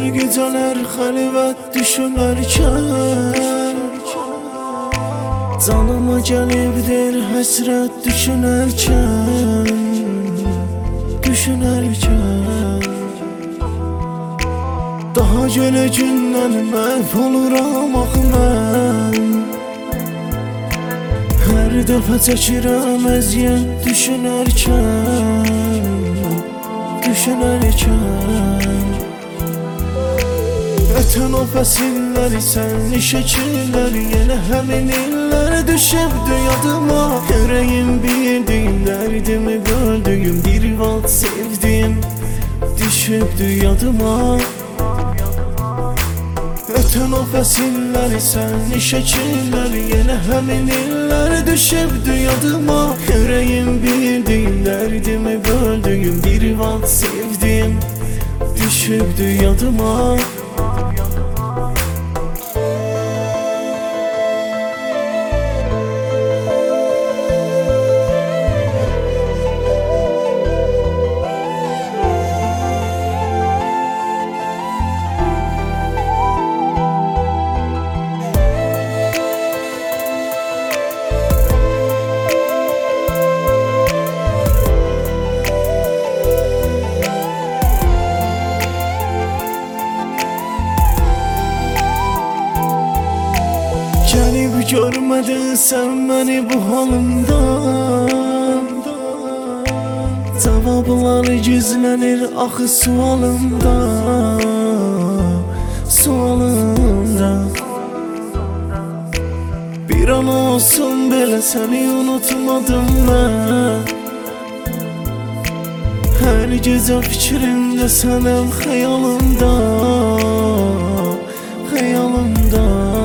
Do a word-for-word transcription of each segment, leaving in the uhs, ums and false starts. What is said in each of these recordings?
geceler halvet düşünerken canıma gelibdir hasret düşünerken Düşünerken daha geleceğinden mahvoluram axı mən Her dəfə çəkirəm əziyyət düşünərkən Düşünərkən Ötən o fəsilləri, sənli şəkilləri Yenə həmin illər düşübdü yadıma Ürəyim bildim, dərdimi böldüyüm Bir vaxt sevdim, düşübdü yadıma Ötən o fəsilləri, sənli şəkilləri Yenə həmin illər düşübdü yadıma Ürəyim bildim, dərdimi böldüyüm Bir vaxt sevdim, düşübdü yadıma Gəlib görmədin sən məni bu halımda Cavablar gizlənir axı sualımda Sualımda Bir an olsun belə səni unutmadım mən Hər gecə fikrimdə sənəm xəyalımda Xəyalımda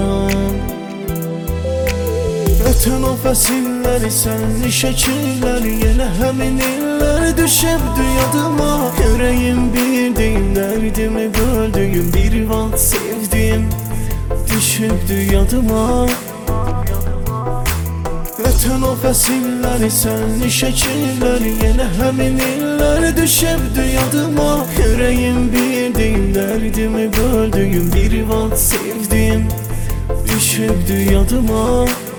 Ötən o fəsilləri, sənli şəkilləri Yenə həmin illər düşübdü yadıma Ürəyim bildim, dərdimi böldüyüm Bir vaxt sevdim, düşübdü yadıma Ötən o fəsilləri, sənli şəkilləri Yenə həmin illər düşübdü yadıma Ürəyim bildim, dərdimi böldüyüm Bir vaxt sevdim, düşübdü yadıma